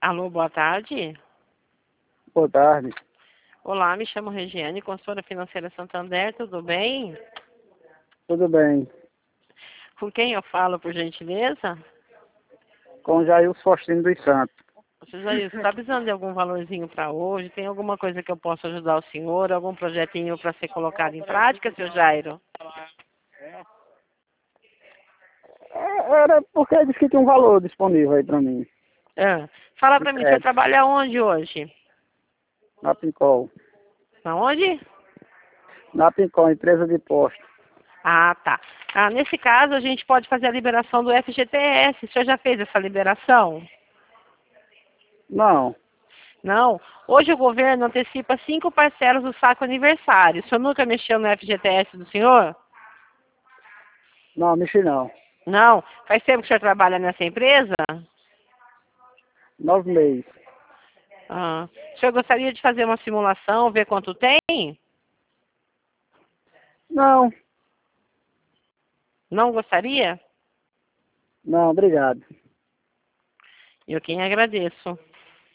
Alô, boa tarde. Boa tarde. Olá, me chamo Regiane, consultora financeira Santander, tudo bem? Tudo bem? Com quem eu falo, por gentileza? Com Jair Faustino dos Santos. Você já está precisando de algum valorzinho para hoje? Tem alguma coisa que eu possa ajudar o senhor? Algum projetinho para ser colocado em prática, seu Jairo? Era porque disse que tinha um valor disponível aí para mim. Fala De para mim, você crédito, trabalha onde hoje? na Pincol. Aonde? Na Pincol, empresa de posto. Ah, tá. Nesse caso, a gente pode fazer a liberação do FGTS. O senhor já fez essa liberação? Não, Não. Hoje o governo antecipa 5 parcelas do saco aniversário. O senhor nunca mexeu no FGTS do senhor? não, mexi não. Não. Faz tempo que o senhor trabalha nessa empresa? 9 meses. O senhor gostaria de fazer uma simulação, ver quanto tem? Não, Não gostaria? não, obrigado. Eu quem agradeço.